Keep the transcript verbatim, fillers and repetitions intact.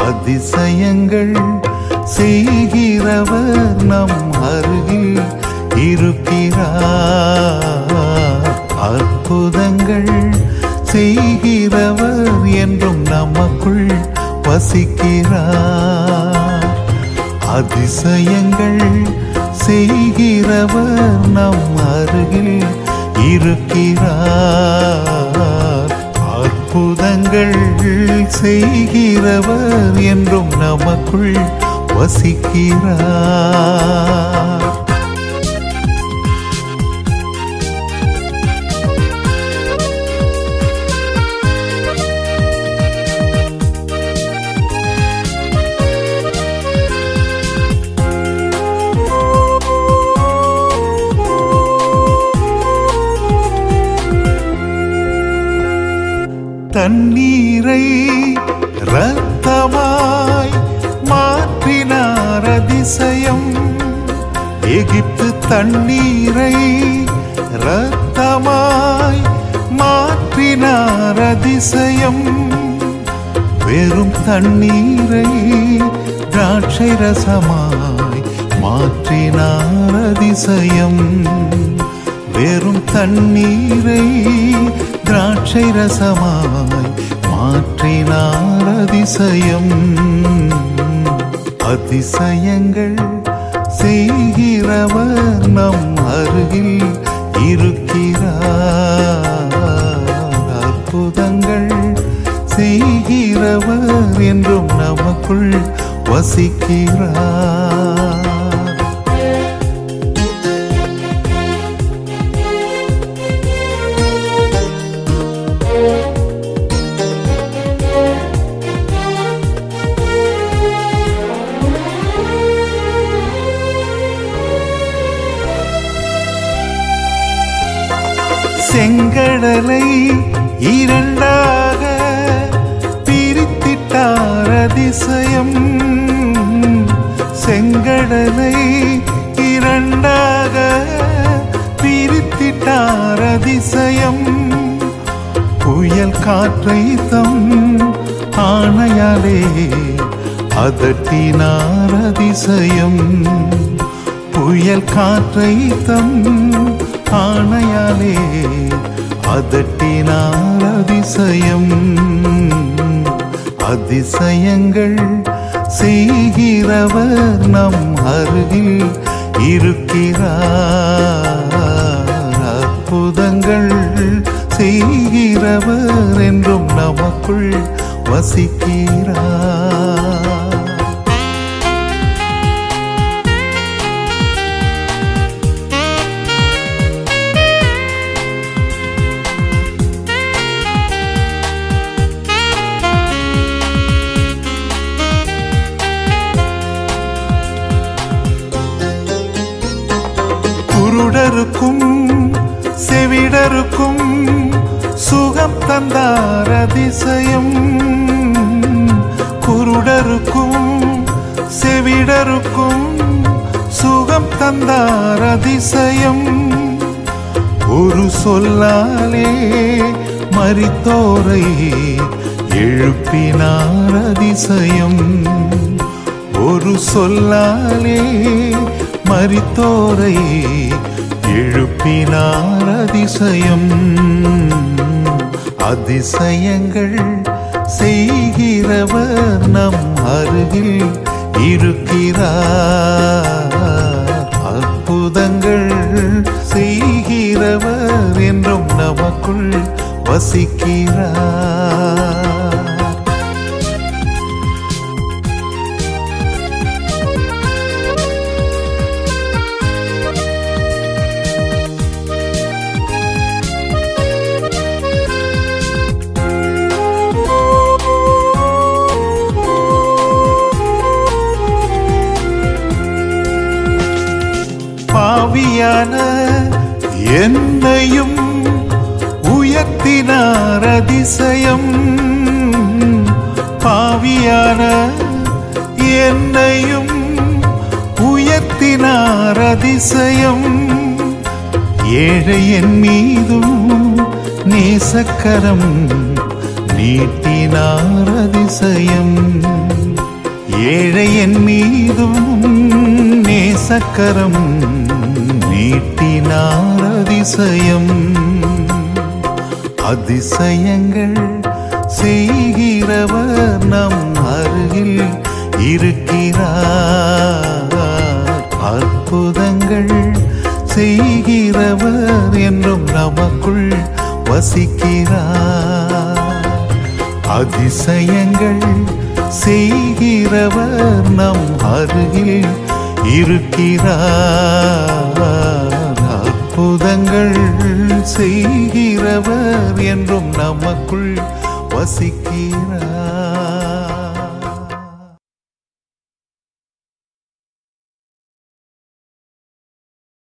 அதிசயங்கள் செய்கிறவர் நம் அருகில் இருக்கிறார். அற்புதங்கள் செய்கிறவர் என்றும் நமக்குள் வசிக்கிறார். அதிசயங்கள் செய்கிறவர் நம் அருகில் இருக்கிறார். அற்புதங்கள் செய்கிறவர் என்றும் நமக்குள் வசிக்கிறார். தண்ணீரை இரத்தமாய் மாற்றினார் அதிசயம். எகிப்து தண்ணீரை இரத்தமாய் மாற்றினார் அதிசயம். வெறும் தண்ணீரை திராட்சை ரசமாய் மாற்றினார் அதிசயம். வெறும் தண்ணீரை திராட்சை ரசமாய் மாற்றினார் அதிசயம். அதிசயங்கள் செய்கிறவர் நம் அருகில் இருக்கிறார். அற்புதங்கள் செய்கிறவர் என்றும் நமக்குள் வசிக்கிறார். செங்கடலை இரண்டாக பிரித்திட்டார் அதிசயம். செங்கடலை இரண்டாக பிரித்திட்டார் அதிசயம். புயல் காற்றை தம் ஆணையாலே அதட்டினார் அதிசயம். புயல் காற்றை தம் ஆணையாலே அதட்டினார் அதிசயம். அதிசயங்கள் செய்கிறவர் நம் அருகில் இருக்கிறார். அற்புதங்கள் செய்கிறவர் என்றும் நமக்குள் வசிக்கிறார். குருடருக்கும் செவிடருக்கும் சுகம் தந்தார் அதிசயம். குருடருக்கும் செவிடருக்கும் சுகம் தந்தார் அதிசயம். ஒரு சொல்லாலே மரித்தோரை எழுப்பினார் அதிசயம். ஒரு சொல்லாலே மரித்தோரை எழுப்பினார் அதிசயம். அதிசயங்கள் செய்கிறவர் நம் அருகில் இருக்கிறார். அற்புதங்கள் செய்கிறவர் என்றும் நமக்குள் வசிக்கிறார். பாவியான என்னையும் உயர்த்தினார் அதிசயம். பாவியான என்னையும் உயர்த்தினார் அதிசயம். ஏழை என் மீதும் நேசக்கரம் நீட்டினார் அதிசயம். ஏழை என் மீதும் நேசக்கரம் நீட்டினார் அதிசயம். அதிசயங்கள் செய்கிறவர் நம் அருகில் இருக்கிறார். அற்புதங்கள் செய்கிறவர் என்றும் நமக்குள் வசிக்கிறார். அதிசயங்கள் செய்கிறவர் நம் அருகில் இருக்கிறார். அற்புதங்கள் செய்கிறவர் என்றும் நமக்குள் வசிக்கிறார்.